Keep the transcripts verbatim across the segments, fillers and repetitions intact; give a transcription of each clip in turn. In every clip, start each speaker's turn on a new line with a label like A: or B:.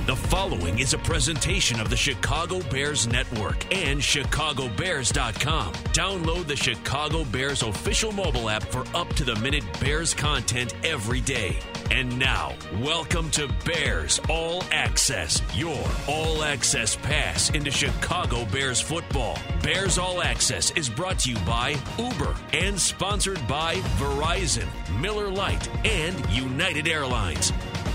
A: The following is a presentation of the Chicago Bears Network and Chicago Bears dot com. Download the Chicago Bears official mobile app for up-to-the-minute Bears content every day. And now, welcome to Bears All Access, your all-access pass into Chicago Bears football. Bears All Access is brought to you by Uber and sponsored by Verizon, Miller Lite, and United Airlines.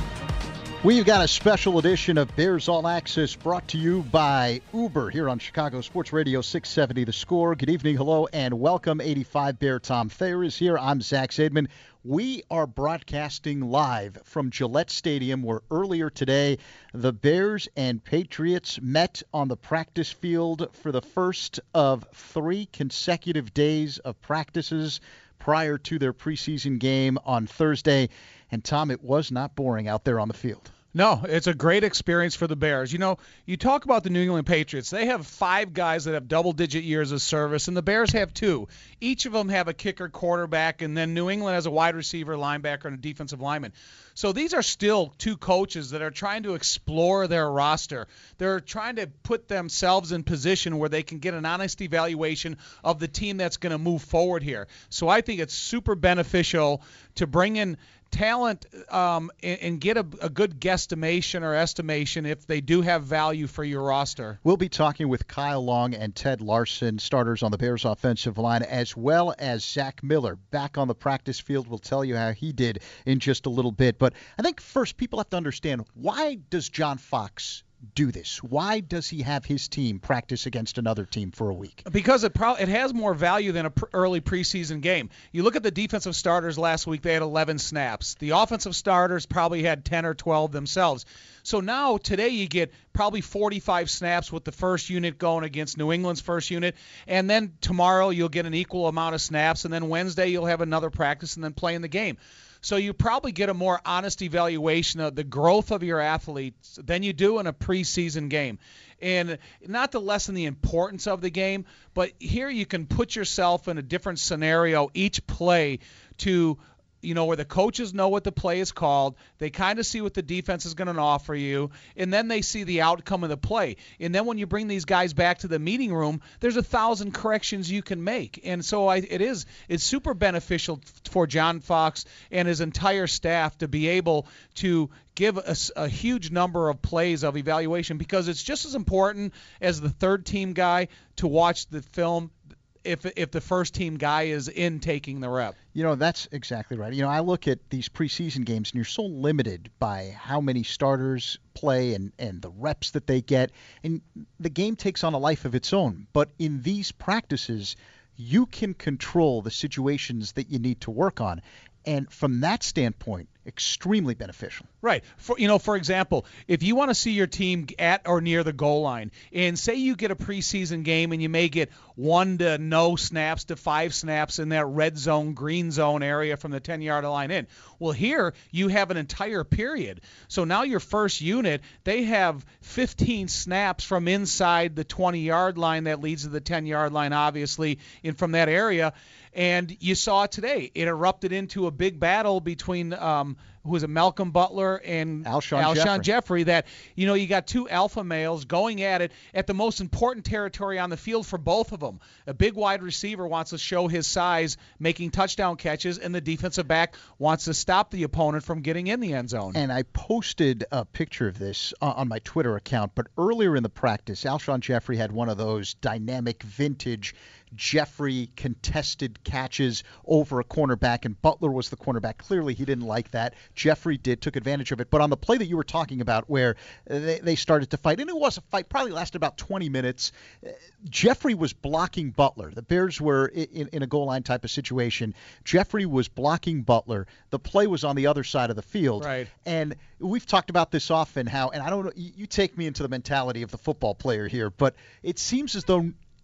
B: We've got a special edition of Bears All Access brought to you by Uber here on Chicago Sports Radio six seventy The Score. Good evening, hello, and welcome. eighty-five Bear Tom Thayer is here. I'm Zach Zaidman. We are broadcasting live from Gillette Stadium, where earlier today the Bears and Patriots met on the practice field for the first of three consecutive days of practices prior to their preseason game on Thursday. And, Tom, it was not boring out there on the field.
C: No, it's a great experience for the Bears. You know, you talk about the New England Patriots. They have five guys that have double-digit years of service, and the Bears have two. Each of them have a kicker, quarterback, and then New England has a wide receiver, linebacker, and a defensive lineman. So these are still two coaches that are trying to explore their roster. They're trying to put themselves in position where they can get an honest evaluation of the team that's going to move forward here. So I think it's super beneficial to bring in talent um, and, and get a, a good guesstimation or estimation if they do have value for your roster.
B: We'll be talking with Kyle Long and Ted Larson, starters on the Bears offensive line, as well as Zach Miller back on the practice field. We'll tell you how he did in just a little bit. But I think first people have to understand, why does John Fox do this? Why does he have his team practice against another team for a week?
C: Because it pro- it has more value than an pr- early preseason game. You look at the defensive starters last week, they had eleven snaps. The offensive starters probably had ten or twelve themselves. So now, today, you get probably forty-five snaps with the first unit going against New England's first unit, and then tomorrow you'll get an equal amount of snaps, and then Wednesday you'll have another practice and then play in the game. So you probably get a more honest evaluation of the growth of your athletes than you do in a preseason game. And not to lessen the importance of the game, but here you can put yourself in a different scenario each play to, you know, where the coaches know what the play is called. They kind of see what the defense is going to offer you, and then they see the outcome of the play. And then when you bring these guys back to the meeting room, there's a thousand corrections you can make. And so I, it is it's super beneficial for John Fox and his entire staff to be able to give a, a huge number of plays of evaluation, because it's just as important as the third team guy to watch the film if if the first team guy is in taking the rep.
B: You know, that's exactly right. You know, I look at these preseason games, and you're so limited by how many starters play and, and the reps that they get, and the game takes on a life of its own. But in these practices, you can control the situations that you need to work on. And from that standpoint, extremely beneficial.
C: Right. For, you know, for example, if you want to see your team at or near the goal line, and say you get a preseason game and you may get one to no snaps to five snaps in that red zone, green zone area from the ten-yard line in. Well, here you have an entire period. So now your first unit, they have fifteen snaps from inside the twenty-yard line that leads to the ten-yard line, obviously, in from that area. And you saw it today. It erupted into a big battle between um, who was it, Malcolm Butler and
B: Alshon,
C: Alshon
B: Jeffrey.
C: Jeffrey. That, you know, you got two alpha males going at it at the most important territory on the field for both of them. A big wide receiver wants to show his size, making touchdown catches, and the defensive back wants to stop the opponent from getting in the end zone.
B: And I posted a picture of this on my Twitter account, but earlier in the practice, Alshon Jeffrey had one of those dynamic vintage Jeffrey contested catches over a cornerback, and Butler was the cornerback. Clearly he didn't like that. Jeffrey did, took advantage of it. But on the play that you were talking about where they, they started to fight, and it was a fight, probably lasted about twenty minutes, Jeffrey was blocking Butler. The Bears were in, in a goal line type of situation. Jeffrey was blocking Butler. The play was on the other side of the field.
C: Right.
B: And we've talked about this often, how, and I don't know, you take me into the mentality of the football player here, but it seems as though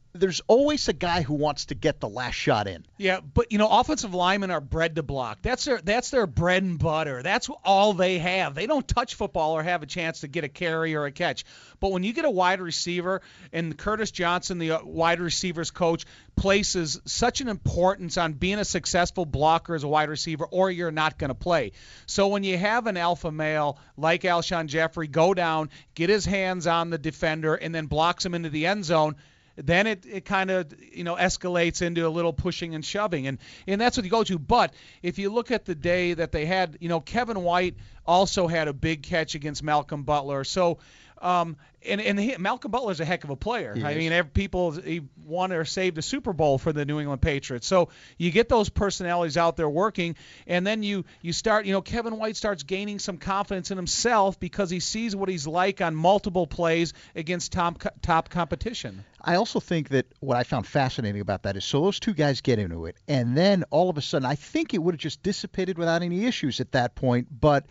B: there's always a guy who wants to get the last shot in.
C: Yeah, but, you know, offensive linemen are bred to block. That's their that's their bread and butter. That's all they have. They don't touch football or have a chance to get a carry or a catch. But when you get a wide receiver, and Curtis Johnson, the wide receivers coach, places such an importance on being a successful blocker as a wide receiver, or you're not going to play. So when you have an alpha male like Alshon Jeffrey go down, get his hands on the defender, and then blocks him into the end zone, then it, it kind of, you know, escalates into a little pushing and shoving. And, and that's what you go to. But if you look at the day that they had, you know, Kevin White also had a big catch against Malcolm Butler. So, um, and, and he, Malcolm Butler's a heck of a player.
B: He
C: I
B: is.
C: mean, every, people, he won or saved a Super Bowl for the New England Patriots. So you get those personalities out there working, and then you, you start, you know, Kevin White starts gaining some confidence in himself because he sees what he's like on multiple plays against top, top competition.
B: I also think that what I found fascinating about that is, so those two guys get into it, and then all of a sudden, I think it would have just dissipated without any issues at that point, but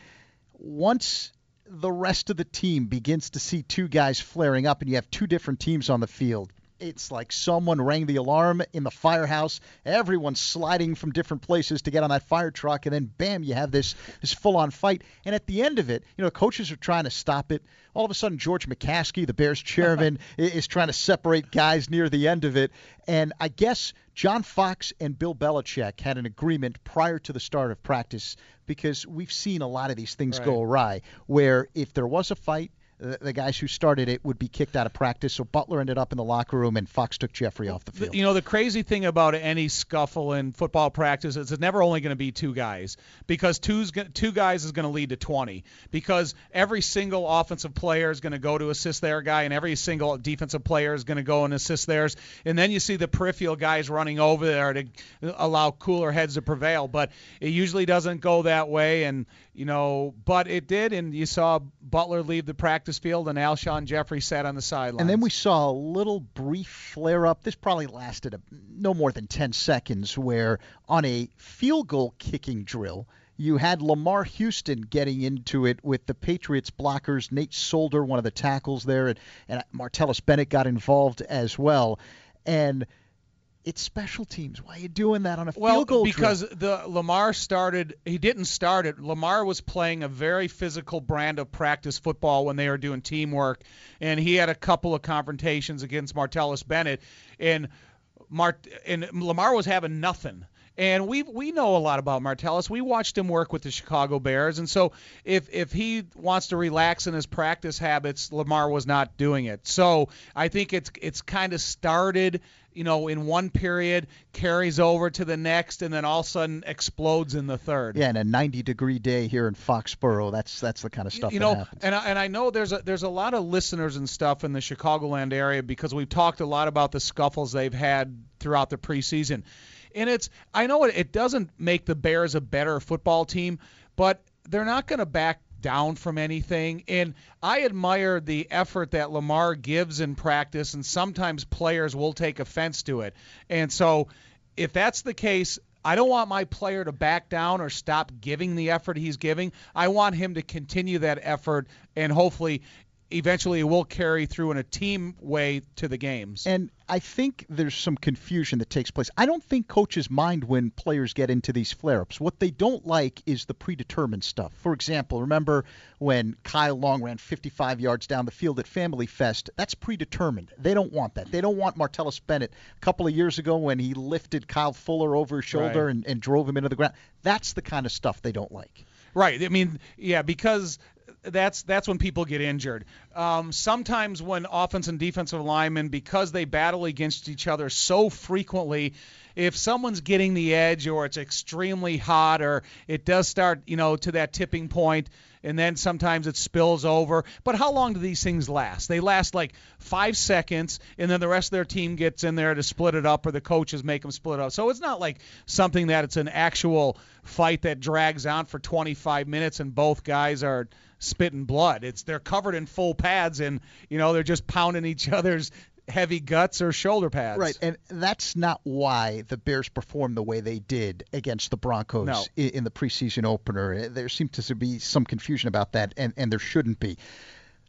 B: once the rest of the team begins to see two guys flaring up and you have two different teams on the field, it's like someone rang the alarm in the firehouse. Everyone's sliding from different places to get on that fire truck, and then bam, you have this this full-on fight. And at the end of it, you know, coaches are trying to stop it. All of a sudden, George McCaskey, the Bears chairman, is trying to separate guys near the end of it. And I guess John Fox and Bill Belichick had an agreement prior to the start of practice, because we've seen a lot of these things
C: Right.
B: go awry, where if there was a fight, the, the guys who started it would be kicked out of practice. So Butler ended up in the locker room, and Fox took Jeffrey off the field.
C: You know, the crazy thing about any scuffle in football practice is it's never only going to be two guys, because two's, go- two guys is going to lead to twenty, because every single offensive player is going to go to assist their guy, and every single defensive player is going to go and assist theirs. And then you see the peripheral guys running over there to allow cooler heads to prevail. But it usually doesn't go that way, and, you know, but it did, and you saw Butler leave the practice field, and Alshon Jeffrey sat on the sidelines.
B: And then we saw a little brief flare-up. This probably lasted a, no more than ten seconds, where on a field goal kicking drill, you had Lamar Houston getting into it with the Patriots blockers, Nate Solder, one of the tackles there, and, and Martellus Bennett got involved as well. And it's special teams. Why are you doing that on a
C: well,
B: field goal
C: because
B: drill?
C: the Lamar started, he didn't start it. Lamar was playing a very physical brand of practice football when they were doing teamwork, and he had a couple of confrontations against Martellus Bennett, and Mart and Lamar was having nothing. And we we know a lot about Martellus. We watched him work with the Chicago Bears, and so if if he wants to relax in his practice habits, Lamar was not doing it. So I think it's it's kind of started, you know, in one period, carries over to the next, and then all of a sudden explodes in the third.
B: Yeah, and a ninety-degree day here in Foxborough. That's that's the kind of stuff
C: you
B: that
C: know,
B: happens.
C: and I, and I know there's a there's a lot of listeners and stuff in the Chicagoland area, because we've talked a lot about the scuffles they've had throughout the preseason. And it's, I know it, it doesn't make the Bears a better football team, but they're not going to back down from anything. And I admire the effort that Lamar gives in practice, and sometimes players will take offense to it. And so if that's the case, I don't want my player to back down or stop giving the effort he's giving. I want him to continue that effort, and hopefully eventually it will carry through in a team way to the games.
B: And I think there's some confusion that takes place. I don't think coaches mind when players get into these flare-ups. What they don't like is the predetermined stuff. For example, remember when Kyle Long ran fifty-five yards down the field at Family Fest? That's predetermined. They don't want that. They don't want Martellus Bennett a couple of years ago when he lifted Kyle Fuller over his shoulder
C: Right.
B: and, and drove him into the ground. That's the kind of stuff they don't like.
C: Right. I mean, yeah, because that's that's when people get injured. Um, sometimes when offense and defensive linemen, because they battle against each other so frequently, if someone's getting the edge, or it's extremely hot, or it does start, you know, to that tipping point, and then sometimes it spills over. But how long do these things last? They last like five seconds, and then the rest of their team gets in there to split it up, or the coaches make them split up. So it's not like something that it's an actual fight that drags on for twenty-five minutes and both guys are spitting blood. It's they're covered in full pads, and you know they're just pounding each other's heavy guts or shoulder pads.
B: Right, and that's not why the Bears performed the way they did against the Broncos
C: No.
B: in, in the preseason opener. There seemed to be some confusion about that, and, and there shouldn't be.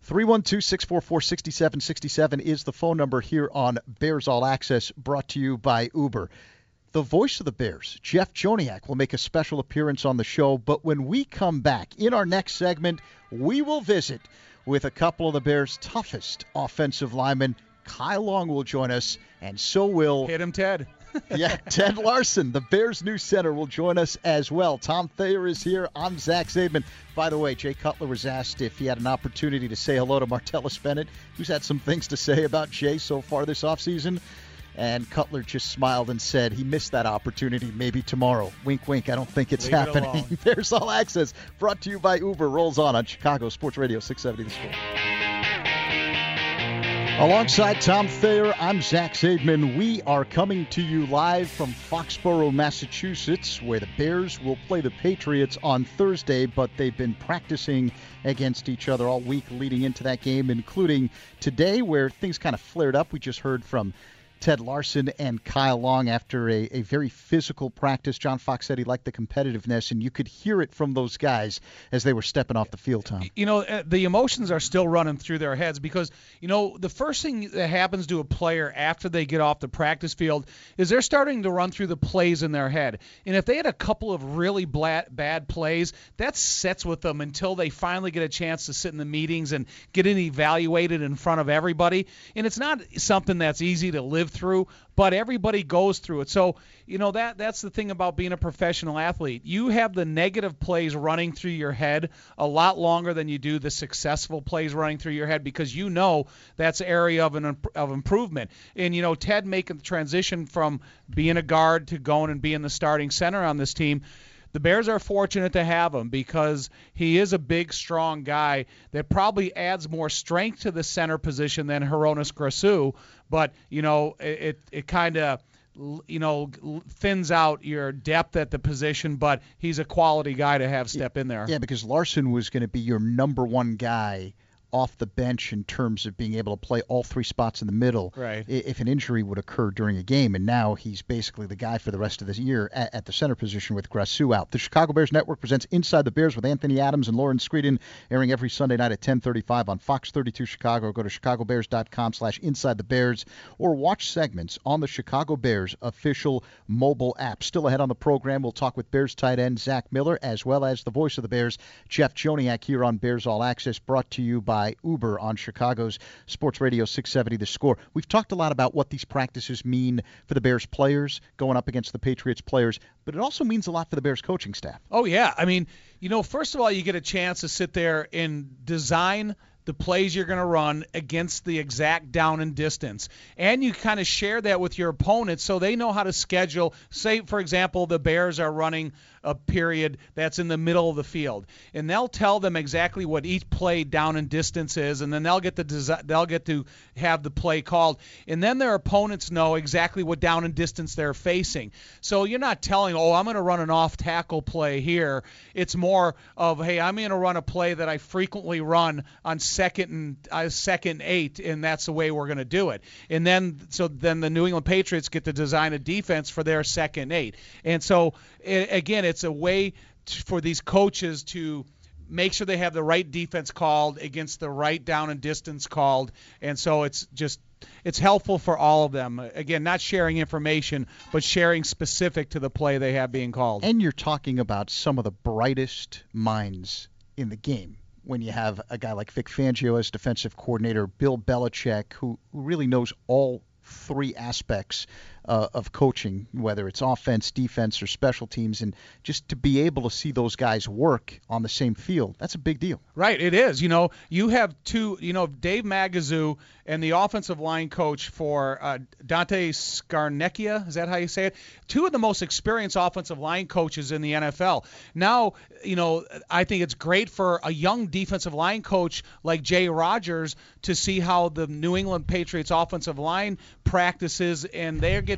B: three one two, six four four, six seven six seven is the phone number here on Bears All Access, brought to you by Uber. The voice of the Bears, Jeff Joniak, will make a special appearance on the show, but when we come back in our next segment, we will visit with a couple of the Bears' toughest offensive linemen. Kyle Long will join us, and so will...
C: Hit him, Ted.
B: yeah, Ted Larson, the Bears' new center, will join us as well. Tom Thayer is here. I'm Zach Zaidman. By the way, Jay Cutler was asked if he had an opportunity to say hello to Martellus Bennett, who's had some things to say about Jay so far this offseason. And Cutler just smiled and said he missed that opportunity, maybe tomorrow. Wink, wink, I don't think it's
C: Leave
B: happening.
C: It
B: Bears All Access, brought to you by Uber, rolls on on Chicago Sports Radio six seventy The Score. Alongside Tom Thayer, I'm Zach Zaidman. We are coming to you live from Foxborough, Massachusetts, where the Bears will play the Patriots on Thursday, but they've been practicing against each other all week leading into that game, including today, where things kind of flared up. We just heard from Ted Larson and Kyle Long after a, a very physical practice. John Fox said he liked the competitiveness, and you could hear it from those guys as they were stepping off the field, Tom.
C: You know, the emotions are still running through their heads because, you know, the first thing that happens to a player after they get off the practice field is they're starting to run through the plays in their head. And if they had a couple of really bad plays, that sets with them until they finally get a chance to sit in the meetings and get it evaluated in front of everybody. And it's not something that's easy to live through, but everybody goes through it. So, you know, that that's the thing about being a professional athlete. You have the negative plays running through your head a lot longer than you do the successful plays running through your head, because you know that's an area of an of improvement. And, you know, Ted making the transition from being a guard to going and being the starting center on this team, the Bears are fortunate to have him because he is a big, strong guy that probably adds more strength to the center position than Hronis Grasu. But, you know, it it kind of, you know, thins out your depth at the position, but he's a quality guy to have step in there.
B: Yeah, because Larson was going to be your number one guy off the bench in terms of being able to play all three spots in the middle,
C: right,
B: if an injury would occur during a game. And now he's basically the guy for the rest of this year at, at the center position with Grasu out. The Chicago Bears Network presents Inside the Bears with Anthony Adams and Lauren Screeden, airing every Sunday night at ten thirty-five on Fox thirty-two Chicago. Go to chicago bears dot com slash inside the bears or watch segments on the Chicago Bears official mobile app. Still ahead on the program, we'll talk with Bears tight end Zach Miller, as well as the voice of the Bears, Jeff Joniak, here on Bears All Access, brought to you by By Uber on Chicago's Sports Radio six seventy The Score. We've talked a lot about what these practices mean for the Bears players going up against the Patriots players, but it also means a lot for the Bears coaching staff.
C: Oh, yeah. I mean, you know, first of all, you get a chance to sit there and design the plays you're going to run against the exact down and distance. And you kind of share that with your opponents so they know how to schedule. Say, for example, the Bears are running a period that's in the middle of the field, and they'll tell them exactly what each play down and distance is, and then they'll get the desi- they'll get to have the play called, and then their opponents know exactly what down and distance they're facing. So you're not telling, oh, I'm going to run an off tackle play here. It's more of, hey, I'm going to run a play that I frequently run on second and uh, second eight, and that's the way we're going to do it. And then so then the New England Patriots get to design a defense for their second eight, and so it, again, it's a way to, for these coaches to make sure they have the right defense called against the right down and distance called. And so it's just it's helpful for all of them. Again, not sharing information, but sharing specific to the play they have being called.
B: And you're talking about some of the brightest minds in the game when you have a guy like Vic Fangio as defensive coordinator, Bill Belichick, who, who really knows all three aspects uh, of coaching, whether it's offense, defense, or special teams, and just to be able to see those guys work on the same field, that's a big deal.
C: Right, it is. You know, you have two, you know, Dave Magazoo and the offensive line coach for uh, Dante Scarnecchia, is that how you say it? Two of the most experienced offensive line coaches in the N F L. Now, you know, I think it's great for a young defensive line coach like Jay Rodgers to see how the New England Patriots offensive line practices, and they get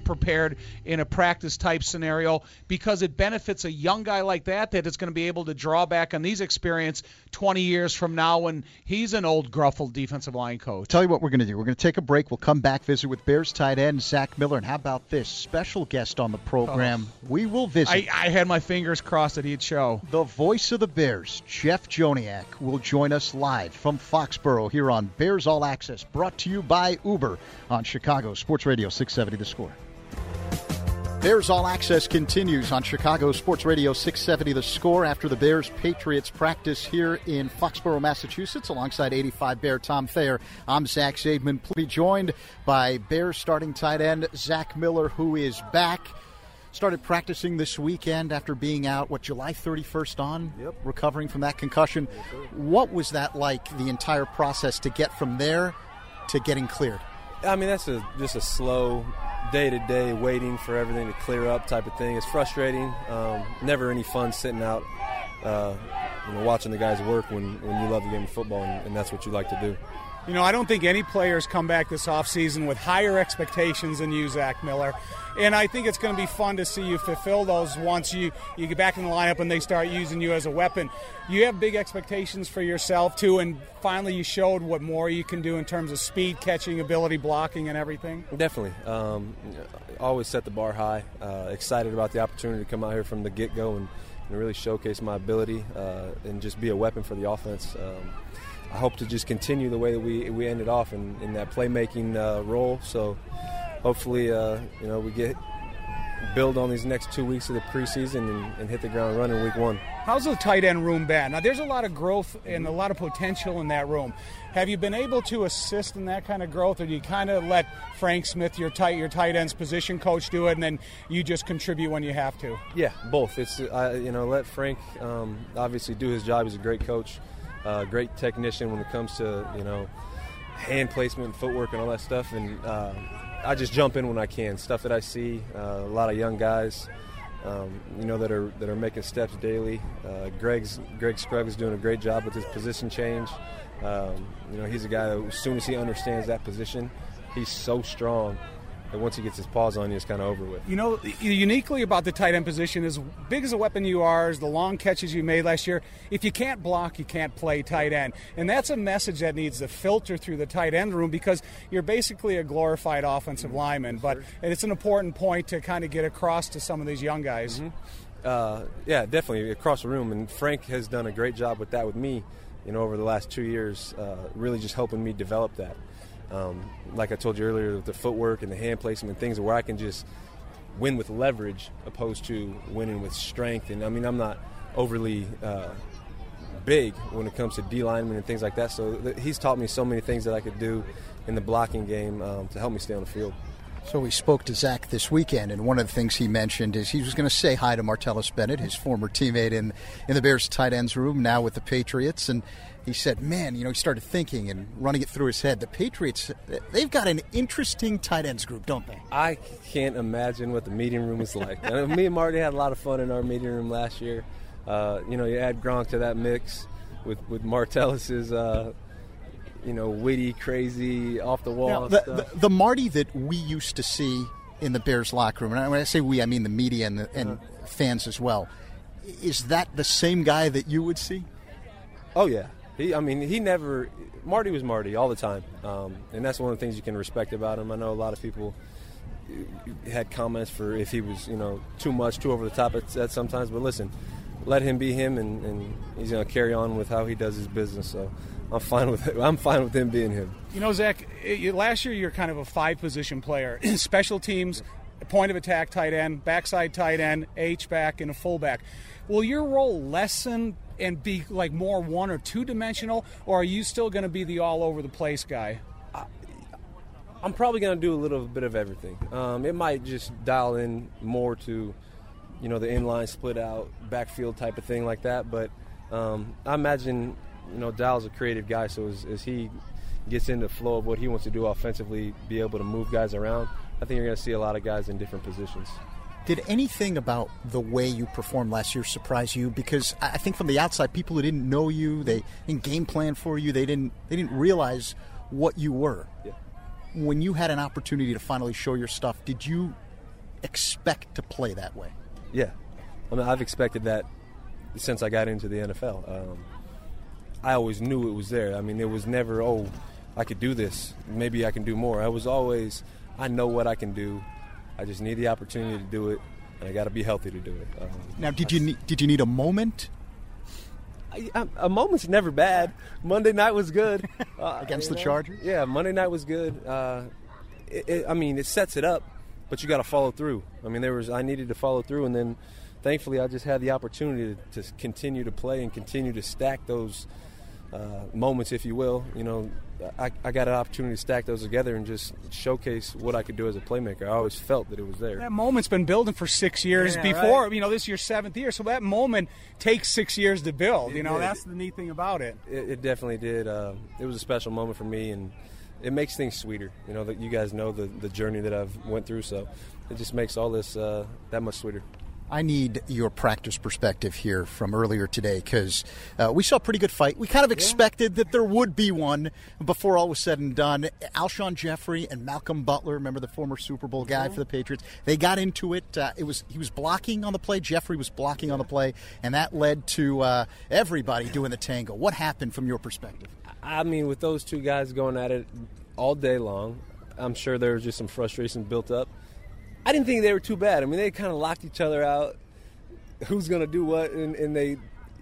C: get prepared in a practice type scenario, because it benefits a young guy like that that is going to be able to draw back on these experience twenty years from now when he's an old gruffled defensive line coach.
B: Tell you what we're going to do. We're going to take a break. We'll come back, visit with Bears tight end Zach Miller. And how about this special guest on the program? Oh. We will visit.
C: I, I had my fingers crossed that he'd show.
B: The voice of the Bears, Jeff Joniak, will join us live from Foxborough here on Bears All Access, brought to you by Uber on Chicago Sports Radio six seventy The Score. Bears All Access continues on Chicago Sports Radio six seventy The Score after the Bears-Patriots practice here in Foxborough, Massachusetts, alongside eighty-five Bear Tom Thayer. I'm Zach Zaidman. Please be joined by Bears starting tight end Zach Miller, who is back. Started practicing this weekend after being out, what, July thirty-first on?
D: Yep.
B: Recovering from that concussion.
D: Yes,
B: what was that like, the entire process to get from there to getting cleared?
D: I mean, that's a, just a slow day-to-day waiting for everything to clear up type of thing. It's frustrating. Um, never any fun sitting out, uh, you know, watching the guys work when, when you love the game of football, and, and that's what you like to do.
E: You know, I don't think any players come back this offseason with higher expectations than you, Zach Miller. And I think it's going to be fun to see you fulfill those once you, you get back in the lineup and they start using you as a weapon. You have big expectations for yourself, too, and finally you showed what more you can do in terms of speed, catching ability, blocking, and everything.
D: Definitely. Um, always set the bar high. Uh, excited about the opportunity to come out here from the get-go and, and really showcase my ability uh, and just be a weapon for the offense. Um, I hope to just continue the way that we we ended off in, in that playmaking uh, role. So hopefully, uh, you know, we get build on these next two weeks of the preseason and, and hit the ground running week one.
E: How's the tight end room been? Now, there's a lot of growth and a lot of potential in that room. Have you been able to assist in that kind of growth, or do you kind of let Frank Smith, your tight your tight ends position coach, do it, and then you just contribute when you have to?
D: Yeah, both. It's uh, you know, let Frank um, obviously do his job. He's a great coach. Uh, great technician when it comes to, you know, hand placement and footwork and all that stuff. And uh, I just jump in when I can. Stuff that I see, uh, a lot of young guys, um, you know, that are that are making steps daily. Uh, Greg's Greg Scruggs is doing a great job with his position change. Um, you know, he's a guy that as soon as he understands that position, he's so strong. And once he gets his paws on you, it's kind of over with.
E: You know, uniquely about the tight end position, as big as a weapon you are, as the long catches you made last year, if you can't block, you can't play tight end. And that's a message that needs to filter through the tight end room, because you're basically a glorified offensive lineman. But it's an important point to kind of get across to some of these young guys.
D: Mm-hmm. Uh, yeah, definitely across the room. And Frank has done a great job with that with me, you know, over the last two years, uh, really just helping me develop that. Um, like I told you earlier, with the footwork and the hand placement and things where I can just win with leverage opposed to winning with strength. And, I mean, I'm not overly uh, big when it comes to D-linemen and things like that. So th- he's taught me so many things that I could do in the blocking game um, to help me stay on the field.
B: So we spoke to Zach this weekend, and one of the things he mentioned is he was going to say hi to Martellus Bennett, his former teammate in, in the Bears tight ends room, now with the Patriots. And he said, man, you know, he started thinking and running it through his head. The Patriots, they've got an interesting tight ends group, don't they?
D: I can't imagine what the meeting room is like. I mean, me and Marty had a lot of fun in our meeting room last year. Uh, you know, you add Gronk to that mix with, with Martellus's uh, you know, witty, crazy, off-the-wall
B: now, the,
D: stuff.
B: The, the Marty that we used to see in the Bears locker room, and when I say we, I mean the media and, the, and uh-huh. fans as well, is that the same guy that you would see?
D: Oh, yeah. He, I mean, he never – Marty was Marty all the time, um, and that's one of the things you can respect about him. I know a lot of people had comments for if he was, you know, too much, too over the top at, at sometimes, but listen, let him be him, and, and he's going to carry on with how he does his business, so – I'm fine with it. I'm fine with him being him.
E: You know, Zach, last year you're kind of a five-position player. Special teams, point of attack tight end, backside tight end, H-back, and a fullback. Will your role lessen and be like more one- or two-dimensional, or are you still going to be the all-over-the-place guy?
D: I, I'm probably going to do a little bit of everything. Um, it might just dial in more to, you know, the inline split-out, backfield type of thing like that, but um, I imagine – you know, Dal's a creative guy, so as, as he gets into the flow of what he wants to do offensively, be able to move guys around, I think you're going to see a lot of guys in different positions.
B: Did anything about the way you performed last year surprise you? Because I think from the outside, people who didn't know you, they didn't game plan for you, they didn't they didn't realize what you were.
D: Yeah.
B: When you had an opportunity to finally show your stuff, did you expect to play that way?
D: Yeah. I mean, I've expected that since I got into the N F L. Um, I always knew it was there. I mean, it was never, oh, I could do this. Maybe I can do more. I was always, I know what I can do. I just need the opportunity to do it, and I got to be healthy to do it. Um,
B: now, did you need, did you need a moment?
D: I, I, a moment's never bad. Monday night was good. Uh,
B: Against the
D: know?
B: Chargers?
D: Yeah, Monday night was good. Uh, it, it, I mean, it sets it up, but you got to follow through. I mean, there was I needed to follow through, and then thankfully I just had the opportunity to, to continue to play and continue to stack those uh, moments, if you will. You know, I, I got an opportunity to stack those together and just showcase what I could do as a playmaker. I always felt that it was there.
E: That moment's been building for six years
D: yeah,
E: before.
D: Right?
E: You know, this is your seventh year, so that moment takes six years to build.
D: It
E: You know,
D: did.
E: that's the neat thing about it.
D: It, it definitely did. Uh, it was a special moment for me, and it makes things sweeter. You know, that you guys know the, the journey that I've went through, so it just makes all this uh, that much sweeter.
B: I need your practice perspective here from earlier today because uh, we saw a pretty good fight. We kind of expected that there would be one before all was said and done. Alshon Jeffrey and Malcolm Butler, remember the former Super Bowl guy for the Patriots, they got into it. Uh, it was he was blocking on the play. Jeffrey was blocking on the play, and that led to uh, everybody doing the tango. What happened from your perspective?
D: I mean, with those two guys going at it all day long, I'm sure there was just some frustration built up. I didn't think they were too bad. I mean, they kind of locked each other out. Who's going to do what? And, and they,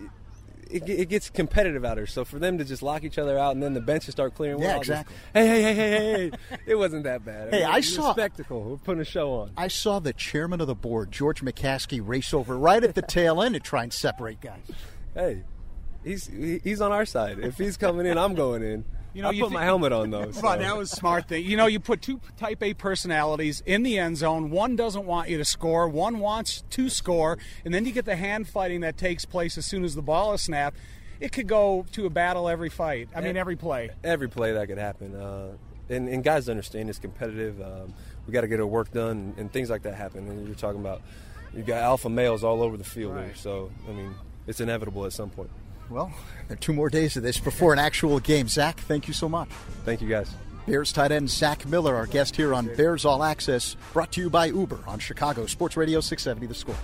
D: it, it gets competitive out there. So for them to just lock each other out and then the benches start clearing.
B: Yeah,
D: well,
B: exactly.
D: Just, hey, hey, hey, hey, hey, hey. It wasn't that bad.
B: Hey,
D: I, mean,
B: I
D: it was
B: saw
D: a spectacle. We're putting a show on.
B: I saw the chairman of the board, George McCaskey, race over right at the tail end to try and separate guys.
D: Hey, he's he's on our side. If he's coming in, I'm going in.
E: You know,
D: I
E: you
D: put
E: thi-
D: my helmet on, though. So.
E: But that was a smart thing. You know, you put two type A personalities in the end zone. One doesn't want you to score. One wants to score. And then you get the hand fighting that takes place as soon as the ball is snapped. It could go to a battle every fight. I mean, every play.
D: Every play that could happen. Uh, and, and guys understand it's competitive. Um, we got to get our work done, and, and things like that happen. And you're talking about you got alpha males all over the field
E: Right.
D: there. So, I mean, it's inevitable at some point.
B: Well, there are two more days of this before an actual game. Zach, thank you so much.
D: Thank you, guys.
B: Bears tight end Zach Miller, our guest here on Bears All Access, brought to you by Uber on Chicago Sports Radio six seventy The Score.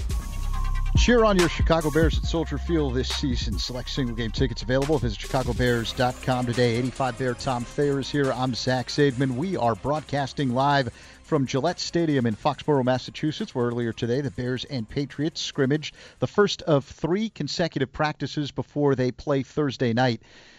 B: Cheer on your Chicago Bears at Soldier Field this season. Select single-game tickets available. Visit chicago bears dot com today. eighty-five Bear Tom Thayer is here. I'm Zach Zaidman. We are broadcasting live from Gillette Stadium in Foxborough, Massachusetts, where earlier today the Bears and Patriots scrimmaged the first of three consecutive practices before they play Thursday night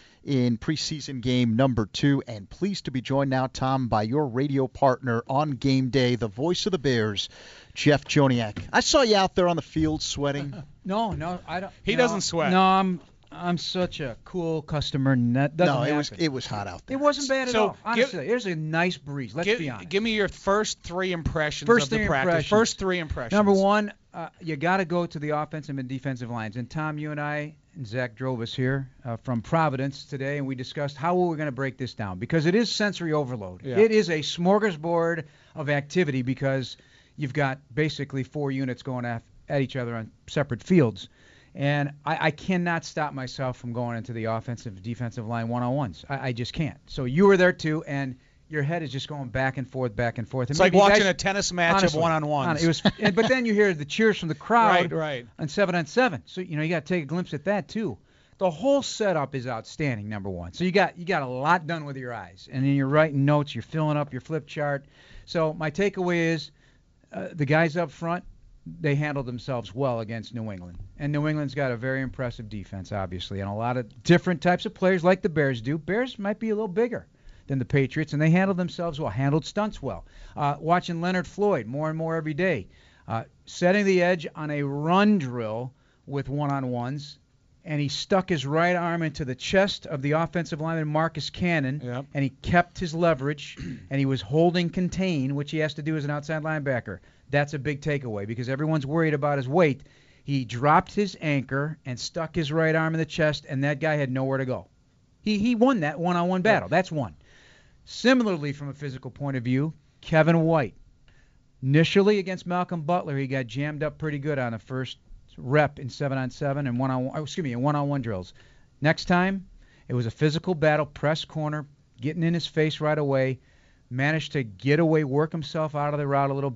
B: in preseason game number two. And pleased to be joined now, Tom, by your radio partner on game day, the voice of the Bears, Jeff Joniak. I saw you out there on the field sweating.
F: No, no, I don't.
C: He
F: no,
C: doesn't sweat.
F: No, I'm I'm such a cool customer. and That doesn't
B: no, it
F: happen.
B: was it was hot out there.
F: It wasn't bad at
C: So,
F: all. Honestly, there's a nice breeze. Let's
C: give,
F: be honest.
C: give me your first three impressions
F: First
C: of the
F: three
C: practice.
F: impressions.
C: First three impressions.
F: Number one, uh, you got to go to the offensive and defensive lines. And Tom, you and I and Zach drove us here uh, from Providence today, and we discussed how we were going to break this down because it is sensory overload.
C: Yeah.
F: It is a smorgasbord of activity because you've got basically four units going at, at each other on separate fields. And I, I cannot stop myself from going into the offensive defensive line one-on-ones. I, I just can't. So you were there too, and your head is just going back and forth, back and forth. And
C: It's like
F: maybe you
C: watching
F: guys-
C: a tennis match
F: honestly,
C: of one-on-ones.
F: hon- It was, and, but then you hear the cheers from the crowd
C: Right, right.
F: on seven on seven. So you know you got to take a glimpse at that too. The whole setup is outstanding. Number one, so you got you got a lot done with your eyes, and then you're writing notes, you're filling up your flip chart. So my takeaway is uh, the guys up front, they handled themselves well against New England. And New England's got a very impressive defense, obviously, and a lot of different types of players like the Bears do. Bears might be a little bigger than the Patriots, and they handled themselves well, handled stunts well. Uh, watching Leonard Floyd more and more every day, uh, setting the edge on a run drill with one-on-ones, and he stuck his right arm into the chest of the offensive lineman Marcus Cannon,
C: Yep.
F: and he kept his leverage, and he was holding contain, which he has to do as an outside linebacker. That's a big takeaway because everyone's worried about his weight. He dropped his anchor and stuck his right arm in the chest, and that guy had nowhere to go. He he won that one-on-one battle. That's one. Similarly, from a physical point of view, Kevin White. Initially against Malcolm Butler, he got jammed up pretty good on the first rep in seven on seven and one on one. Excuse me, in one-on-one drills. Next time, it was a physical battle, press corner, getting in his face right away. Managed to get away, work himself out of the route a little bit,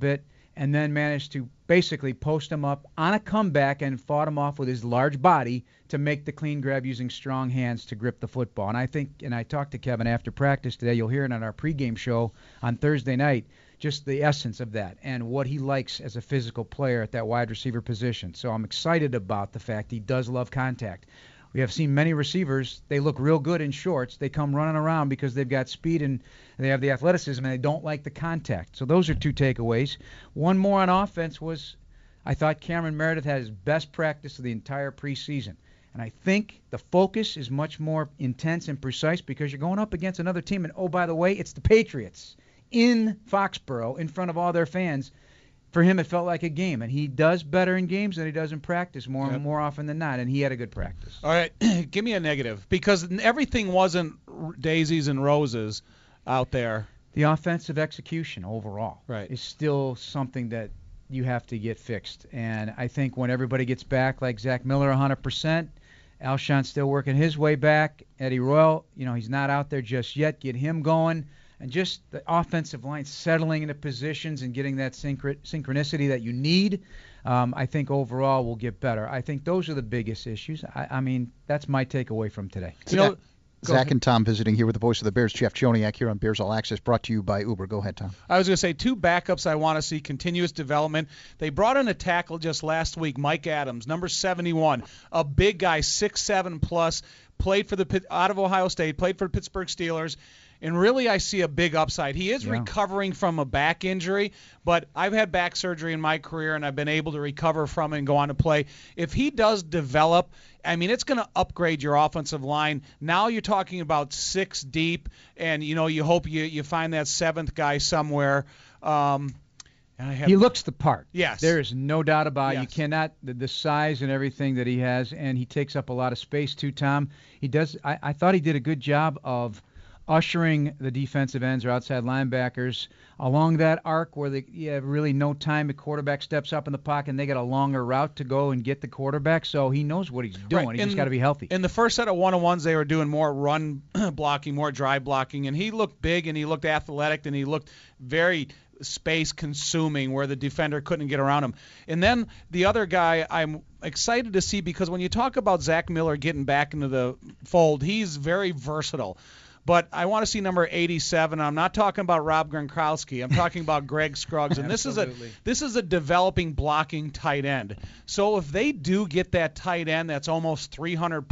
F: and then managed to basically post him up on a comeback and fought him off with his large body to make the clean grab using strong hands to grip the football. And I think, and I talked to Kevin after practice today, you'll hear it on our pregame show on Thursday night, just the essence of that and what he likes as a physical player at that wide receiver position. So I'm excited about the fact he does love contact. We have seen many receivers, they look real good in shorts. They come running around because they've got speed and they have the athleticism and they don't like the contact. So those are two takeaways. One more on offense was I thought Cameron Meredith had his best practice of the entire preseason. And I think the focus is much more intense and precise because you're going up against another team. And, oh, by the way, it's the Patriots in Foxborough in front of all their fans. For him, it felt like a game, and he does better in games than he does in practice more yep. more often than not, and he had a good practice.
C: All right, give me a negative, because everything wasn't daisies and roses out there.
F: The offensive execution overall
C: right.
F: is still something that you have to get fixed, and I think when everybody gets back, like Zach Miller one hundred percent, Alshon's still working his way back, Eddie Royal, you know, he's not out there just yet, get him going. And just the offensive line settling into positions and getting that synchro- synchronicity that you need, um, I think overall will get better. I think those are the biggest issues. I, I mean, that's my takeaway from today.
B: You know, Zach ahead. and Tom visiting here with the voice of the Bears, Jeff Joniak, here on Bears All Access, brought to you by Uber. Go ahead, Tom.
C: I was going to say two backups I want to see continuous development. They brought in a tackle just last week, Mike Adams, number seventy-one, a big guy, six seven plus, played for the out of Ohio State, played for the Pittsburgh Steelers. And really, I see a big upside. He is yeah. recovering from a back injury, but I've had back surgery in my career, and I've been able to recover from it and go on to play. If he does develop, I mean, it's going to upgrade your offensive line. Now you're talking about six deep, and, you know, you hope you, you find that seventh guy somewhere. Um,
F: and I have, he looks the part.
C: Yes.
F: There is no doubt about it.
C: Yes.
F: You cannot, the, the size and everything that he has, and he takes up a lot of space too, Tom. He does. I, I thought he did a good job of ushering the defensive ends or outside linebackers along that arc where they you have really no time. The quarterback steps up in the pocket, and they got a longer route to go and get the quarterback. So he knows what he's doing.
C: Right.
F: He's just got to be healthy.
C: In the first set of one-on-ones, they were doing more run blocking, more drive blocking, and he looked big and he looked athletic and he looked very space-consuming where the defender couldn't get around him. And then the other guy I'm excited to see, because when you talk about Zach Miller getting back into the fold, he's very versatile. But I want to see number eighty-seven. I'm not talking about Rob Gronkowski. I'm talking about Greg Scruggs. And this is a this is a developing blocking tight end. So if they do get that tight end that's almost three hundred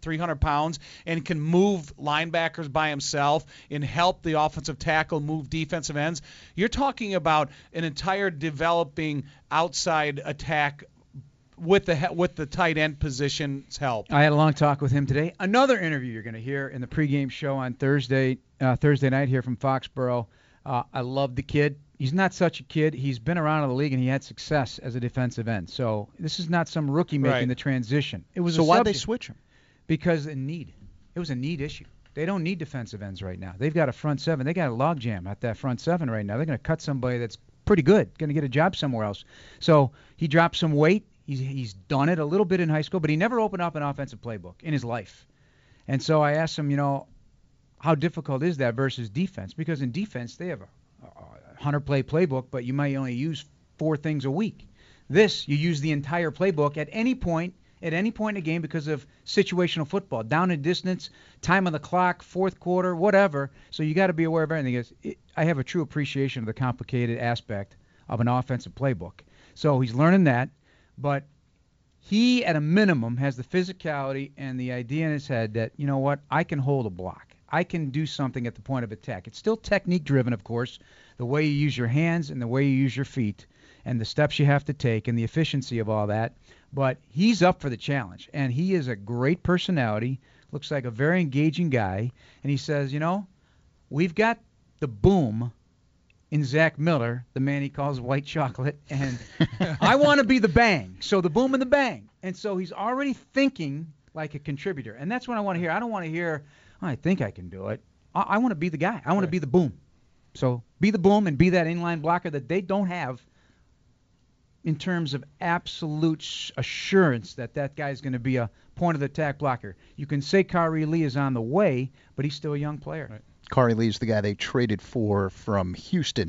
C: pounds and can move linebackers by himself and help the offensive tackle move defensive ends, you're talking about an entire developing outside attack with the with the tight end position's help.
F: I had a long talk with him today. Another interview you're going to hear in the pregame show on Thursday uh, Thursday night here from Foxborough. Uh, I love the kid. He's not such a kid. He's been around in the league, and he had success as a defensive end. So this is not some rookie making
C: right.
F: the transition. It was
B: so
F: a
B: why'd
F: subject
B: they switch him?
F: Because of need. It was a need issue. They don't need defensive ends right now. They've got a front seven. They got a logjam at that front seven right now. They're going to cut somebody that's pretty good, going to get a job somewhere else. So he dropped some weight. He's, he's done it a little bit in high school, but he never opened up an offensive playbook in his life. And so I asked him, you know, how difficult is that versus defense? Because in defense, they have a, a hundred-play playbook, but you might only use four things a week. This, you use the entire playbook at any point, at any point in a game because of situational football, down and distance, time on the clock, fourth quarter, whatever. So you got to be aware of everything. It's, it, I have a true appreciation of the complicated aspect of an offensive playbook. So he's learning that. But he, at a minimum, has the physicality and the idea in his head that, you know what, I can hold a block. I can do something at the point of attack. It's still technique-driven, of course, the way you use your hands and the way you use your feet and the steps you have to take and the efficiency of all that. But he's up for the challenge, and he is a great personality, looks like a very engaging guy, and he says, you know, we've got the boom in Zach Miller, the man he calls white chocolate, and I want to be the bang. So the boom and the bang. And so he's already thinking like a contributor. And that's what I want to hear. I don't want to hear, oh, I think I can do it. I, I want to be the guy. I want right. to be the boom. So be the boom and be that inline blocker that they don't have in terms of absolute assurance that that guy's going to be a point of the attack blocker. You can say Kari Lee is on the way, but he's still a young player.
C: Right.
B: Kari Lee's the guy they traded for from Houston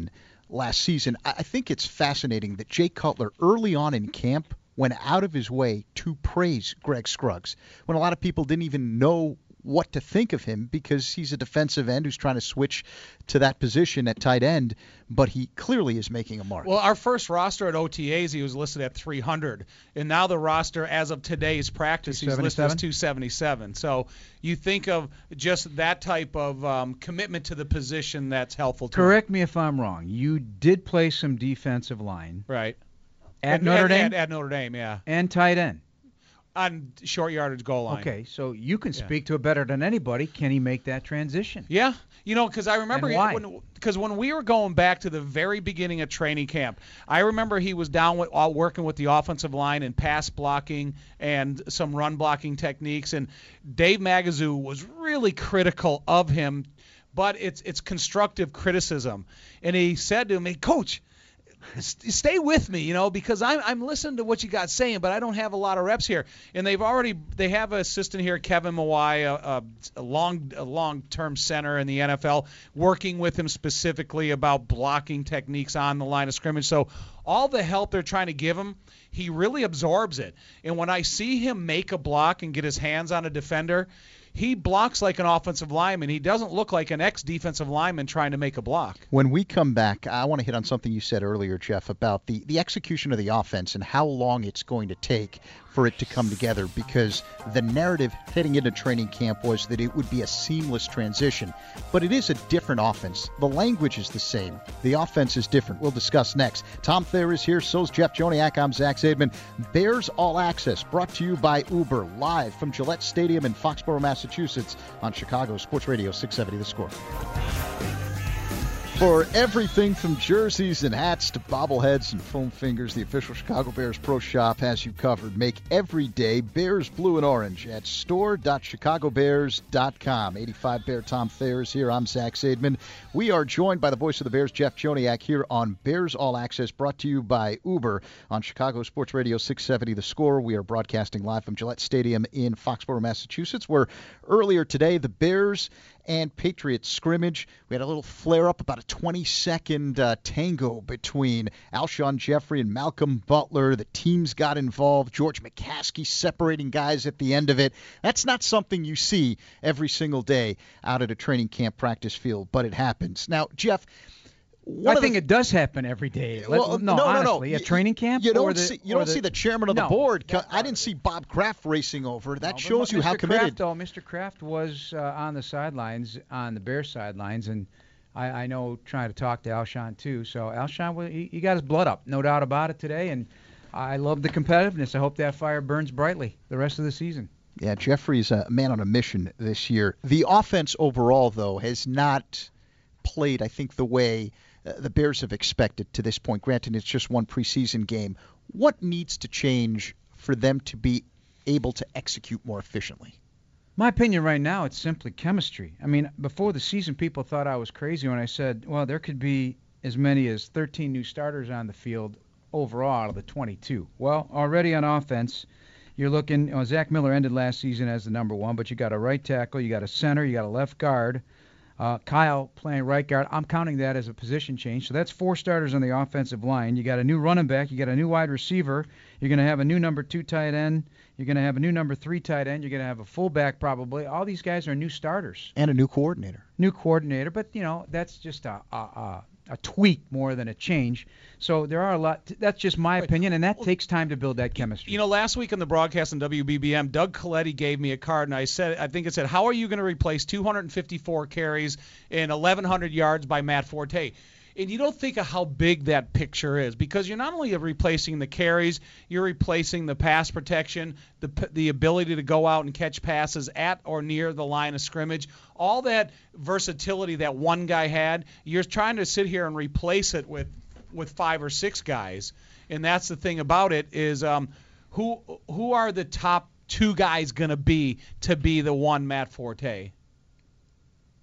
B: last season. I think it's fascinating that Jay Cutler early on in camp went out of his way to praise Greg Scruggs when a lot of people didn't even know what to think of him because he's a defensive end who's trying to switch to that position at tight end, but he clearly is making a mark.
C: Well, our first roster at O T As, he was listed at three hundred, and now the roster as of today's practice, he's listed as two seventy-seven. So you think of just that type of um, commitment to the position that's helpful to
F: Correct
C: him.
F: me if I'm wrong. You did play some defensive line.
C: Right.
F: At
C: at,
F: Notre
C: at,
F: Dame?
C: At, at Notre Dame, yeah.
F: And tight end.
C: On short yardage goal line.
F: Okay, so you can
C: Yeah.
F: speak to it better than anybody. Can he make that transition?
C: Yeah, you know, because I remember
F: And why?
C: when because when we were going back to the very beginning of training camp, I remember he was down with uh, working with the offensive line and pass blocking and some run blocking techniques, and Dave Magazoo was really critical of him, but it's it's constructive criticism, and he said to me, Coach, stay with me, you know, because I'm I'm listening to what you got saying, but I don't have a lot of reps here. And they've already they have an assistant here, Kevin Mawai, a, a long a long-term center in the N F L, working with him specifically about blocking techniques on the line of scrimmage. So all the help they're trying to give him, he really absorbs it. And when I see him make a block and get his hands on a defender, he blocks like an offensive lineman. He doesn't look like an ex-defensive lineman trying to make a block.
B: When we come back, I want to hit on something you said earlier, Jeff, about the, the execution of the offense and how long it's going to take for it to come together, because the narrative heading into training camp was that it would be a seamless transition. But it is a different offense. The language is the same. The offense is different. We'll discuss next. Tom Thayer is here. So's Jeff Joniak. I'm Zach Zaidman. Bears All Access brought to you by Uber, live from Gillette Stadium in Foxborough, Massachusetts on Chicago Sports Radio six seventy The Score. For everything from jerseys and hats to bobbleheads and foam fingers, the official Chicago Bears Pro Shop has you covered. Make every day Bears blue and orange at store dot chicago bears dot com. eighty-five Bear Tom Thayer is here. I'm Zach Zaidman. We are joined by the voice of the Bears, Jeff Joniak, here on Bears All Access, brought to you by Uber on Chicago Sports Radio six seventy The Score. We are broadcasting live from Gillette Stadium in Foxborough, Massachusetts, where earlier today the Bears and Patriots scrimmage. We had a little flare-up, about a twenty-second uh, tango between Alshon Jeffrey and Malcolm Butler. The teams got involved. George McCaskey separating guys at the end of it. That's not something you see every single day out at a training camp practice field, but it happens. Now, Jeff,
F: I think the, it does happen every day. Let,
B: well,
F: no,
B: no,
F: honestly,
B: no, no.
F: a training camp.
B: You don't
F: or the,
B: see you don't
F: the,
B: see the chairman of
F: no,
B: the board.
F: that,
B: I didn't see Bob Kraft racing over. That
F: no,
B: shows you
F: Mister
B: how committed.
F: Kraft, though, Mister Kraft was uh, on the sidelines, on the Bears sidelines, and I, I know trying to talk to Alshon too. So Alshon, he, he got his blood up, no doubt about it today, and I love the competitiveness. I hope that fire burns brightly the rest of the season.
B: Yeah, Jeffrey's a man on a mission this year. The offense overall, though, has not played, I think, the way uh, the Bears have expected to this point. Granted, it's just one preseason game. What needs to change for them to be able to execute more efficiently?
F: My opinion right now, it's simply chemistry. I mean, before the season, people thought I was crazy when I said, well, there could be as many as thirteen new starters on the field overall out of the twenty-two. Well, already on offense, you're looking, you know, Zach Miller ended last season as the number one, but you got a right tackle, you got a center, you got a left guard. Uh, Kyle playing right guard. I'm counting that as a position change. So that's four starters on the offensive line. You got a new running back. You got a new wide receiver. You're going to have a new number two tight end. You're going to have a new number three tight end. You're going to have a fullback probably. All these guys are new starters.
B: And a new coordinator.
F: New coordinator. But, you know, that's just a, a, a, a tweak more than a change. So there are a lot. T- that's just my opinion, and that well, takes time to build that chemistry.
C: You know, last week on the broadcast on W B B M, Doug Coletti gave me a card, and I said, I think it said, how are you going to replace two hundred fifty-four carries and eleven hundred yards by Matt Forte? And you don't think of how big that picture is, because you're not only replacing the carries, you're replacing the pass protection, the the ability to go out and catch passes at or near the line of scrimmage. All that versatility that one guy had, you're trying to sit here and replace it with with five or six guys. And that's the thing about it is um, who who are the top two guys going to be to be the one Matt Forte?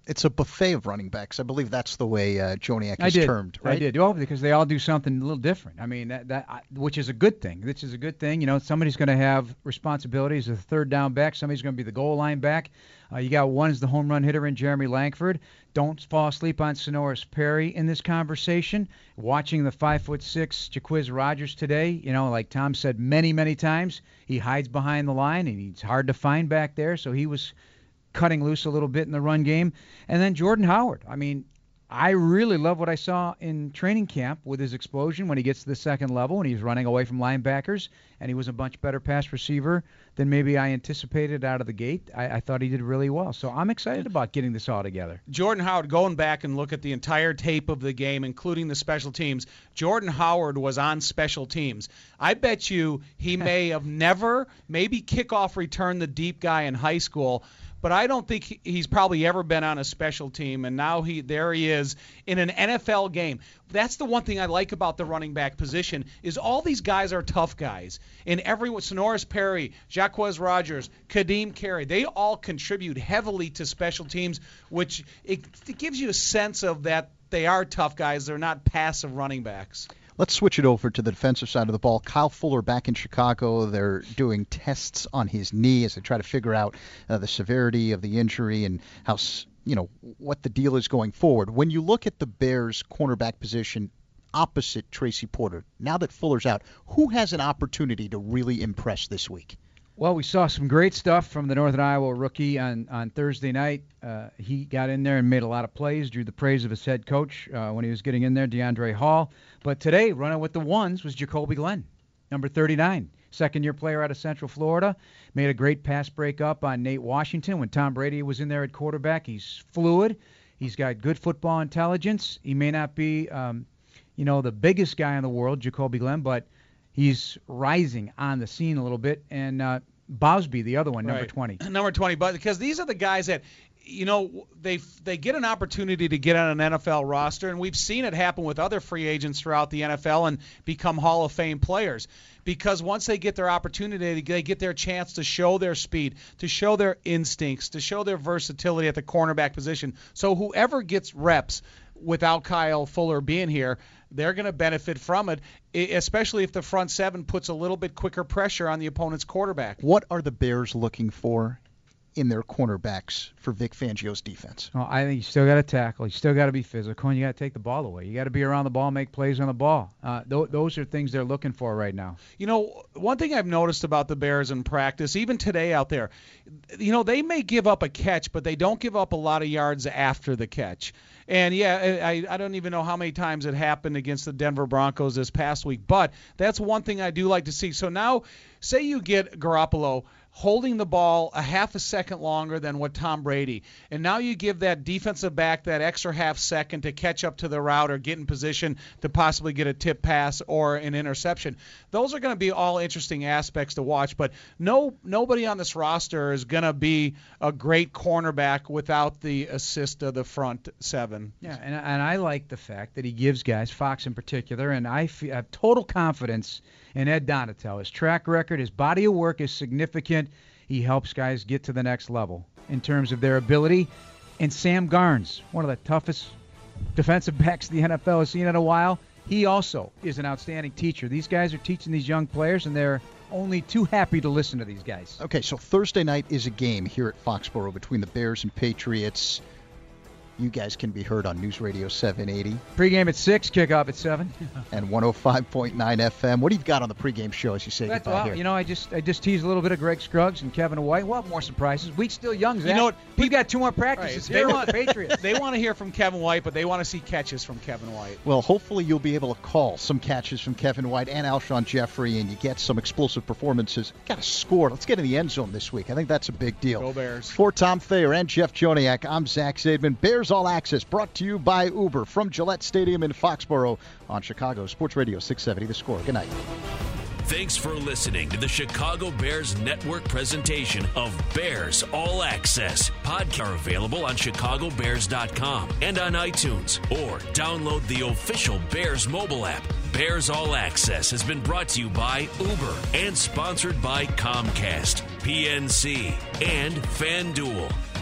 B: it's a buffet of running backs. I believe that's the way uh, Joniak is
F: I did.
B: termed, right?
F: I did. Oh, because they all do something a little different. I mean, that, that which is a good thing. Which is a good thing. You know, somebody's going to have responsibilities as a third down back. Somebody's going to be the goal line back. Uh, you got one is the home run hitter in Jeremy Langford. Don't fall asleep on Sonoris Perry in this conversation. Watching the five foot six Jaquiz Rogers today, you know, like Tom said many, many times, he hides behind the line and he's hard to find back there. So he was cutting loose a little bit in the run game. And then Jordan Howard. I mean, I really love what I saw in training camp with his explosion when he gets to the second level and he's running away from linebackers, and he was a much better pass receiver than maybe I anticipated out of the gate. I, I thought he did really well. So I'm excited about getting this all together.
C: Jordan Howard, going back and look at the entire tape of the game, including the special teams, Jordan Howard was on special teams. I bet you he may have never, maybe kickoff return the deep guy in high school, but I don't think he's probably ever been on a special team, and now he there he is in an N F L game. That's the one thing I like about the running back position is all these guys are tough guys. And everyone, Sonoris Perry, Jaquiz Rogers, Kadeem Carey, they all contribute heavily to special teams, which it, it gives you a sense of that they are tough guys. They're not passive running backs.
B: Let's switch it over to the defensive side of the ball. Kyle Fuller back in Chicago. They're doing tests on his knee as they try to figure out uh, the severity of the injury and how, you know, what the deal is going forward. When you look at the Bears' cornerback position opposite Tracy Porter, now that Fuller's out, who has an opportunity to really impress this week?
F: Well, we saw some great stuff from the Northern Iowa rookie on, on Thursday night. Uh, he got in there and made a lot of plays, drew the praise of his head coach uh, when he was getting in there, DeAndre Hall. But today, running with the ones was Jacoby Glenn, number thirty-nine, second-year player out of Central Florida. Made a great pass breakup on Nate Washington when Tom Brady was in there at quarterback. He's fluid. He's got good football intelligence. He may not be, um, you know, the biggest guy in the world, Jacoby Glenn, but he's rising on the scene a little bit. And uh, Bosby, the other one, number
C: right.
F: twenty.
C: Number twenty, but because these are the guys that, you know, they they get an opportunity to get on an N F L roster, and we've seen it happen with other free agents throughout the N F L and become Hall of Fame players. Because once they get their opportunity, they get their chance to show their speed, to show their instincts, to show their versatility at the cornerback position. So whoever gets reps without Kyle Fuller being here, they're going to benefit from it, especially if the front seven puts a little bit quicker pressure on the opponent's quarterback.
B: What are the Bears looking for in their cornerbacks for Vic Fangio's defense?
F: Well, I think you still got to tackle. You still got to be physical, and you got to take the ball away. You got to be around the ball, make plays on the ball. Uh, th- those are things they're looking for right now.
C: You know, one thing I've noticed about the Bears in practice, even today out there, you know, they may give up a catch, but they don't give up a lot of yards after the catch. And, yeah, I, I don't even know how many times it happened against the Denver Broncos this past week, but that's one thing I do like to see. So now, say you get Garoppolo holding the ball a half a second longer than what Tom Brady, and now you give that defensive back that extra half second to catch up to the route or get in position to possibly get a tip pass or an interception. Those are going to be all interesting aspects to watch, but no nobody on this roster is going to be a great cornerback without the assist of the front seven.
F: Yeah, and, and I like the fact that he gives guys, Fox in particular, and I feel, have total confidence in Ed Donatel. His track record, his body of work is significant. He helps guys get to the next level in terms of their ability. And Sam Garnes, one of the toughest defensive backs the N F L has seen in a while, he also is an outstanding teacher. These guys are teaching these young players, and they're only too happy to listen to these guys.
B: Okay, so Thursday night is a game here at Foxborough between the Bears and Patriots. You guys can be heard on News Radio seven eighty.
F: Pregame at six, kickoff at seven.
B: And one oh five point nine F M. What do you got on the pregame show as you say
F: That's,
B: goodbye
F: well,
B: here?
F: You know, I just I just teased a little bit of Greg Scruggs and Kevin White. We'll have more surprises. Week's still young, Zach.
C: You know what?
F: We've got two more practices.
C: Right.
F: Here
C: They
F: with the Patriots.
C: They want to hear from Kevin White, but they want to see catches from Kevin White.
B: Well, hopefully you'll be able to call some catches from Kevin White and Alshon Jeffrey, and you get some explosive performances. Got to score. Let's get in the end zone this week. I think that's a big deal.
C: Go Bears.
B: For Tom Thayer and Jeff Joniak, I'm Zach Zaidman. Bears All Access brought to you by Uber from Gillette Stadium in Foxborough on Chicago Sports Radio six seventy The Score. Good night.
A: Thanks for listening to the Chicago Bears Network presentation of Bears All Access. Podcasts are available on chicago bears dot com and on iTunes, or download the official Bears mobile app. Bears All Access has been brought to you by Uber and sponsored by Comcast, P N C, and FanDuel.